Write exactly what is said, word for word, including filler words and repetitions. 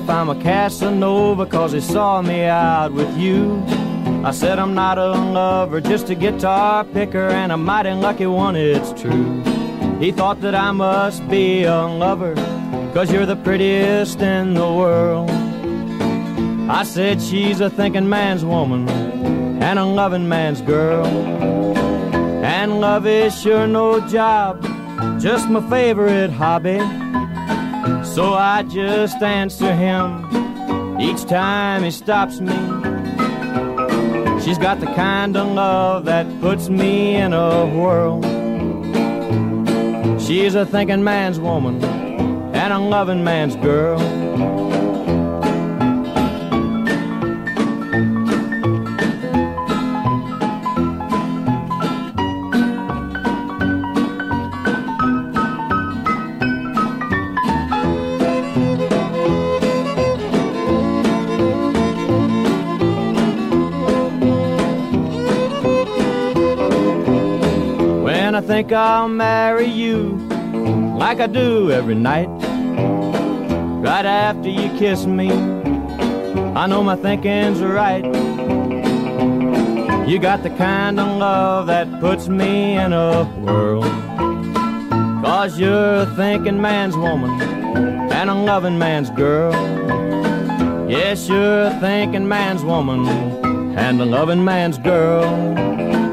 I'm a Casanova 'cause he saw me out with you. I said I'm not a lover, just a guitar picker, and a mighty lucky one, it's true. He thought that I must be a lover 'cause you're the prettiest in the world. I said she's a thinking man's woman and a loving man's girl. And love is sure no job, just my favorite hobby. So I just answer him each time he stops me. She's got the kind of love that puts me in a whirl. She's a thinking man's woman and a loving man's girl. I think I'll marry you like I do every night. Right after you kiss me, I know my thinking's right. You got the kind of love that puts me in a whirl. 'Cause you're a thinking man's woman and a loving man's girl. Yes, you're a thinking man's woman and a loving man's girl.